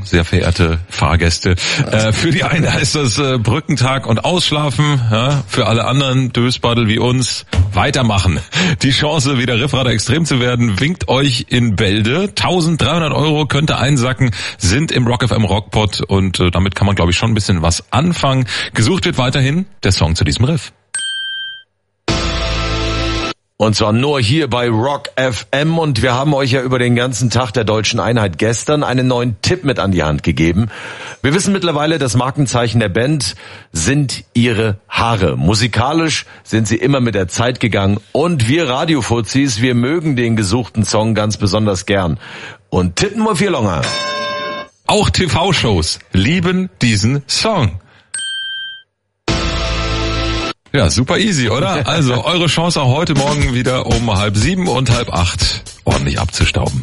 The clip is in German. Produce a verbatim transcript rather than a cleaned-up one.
Morgen, sehr verehrte Fahrgäste. Äh, für die einen heißt das äh, Brückentag und Ausschlafen. Ja? Für alle anderen Dösbaddel wie uns weitermachen. Die Chance, wieder Riffrader extrem zu werden, winkt euch in Bälde. eintausenddreihundert Euro könnte einsacken, sind im Rock F M Rockpot und äh, damit kann man, glaube ich, schon ein bisschen was anfangen. Gesucht wird weiterhin der Song zu diesem Riff. Und zwar nur hier bei Rock F M, und wir haben euch ja über den ganzen Tag der Deutschen Einheit gestern einen neuen Tipp mit an die Hand gegeben. Wir wissen mittlerweile, das Markenzeichen der Band sind ihre Haare. Musikalisch sind sie immer mit der Zeit gegangen, und wir Radiofuzis, wir mögen den gesuchten Song ganz besonders gern und tippen mal vier Longer. Auch T V-Shows lieben diesen Song. Ja, super easy, oder? Also eure Chance auch heute Morgen wieder um halb sieben und halb acht ordentlich abzustauben.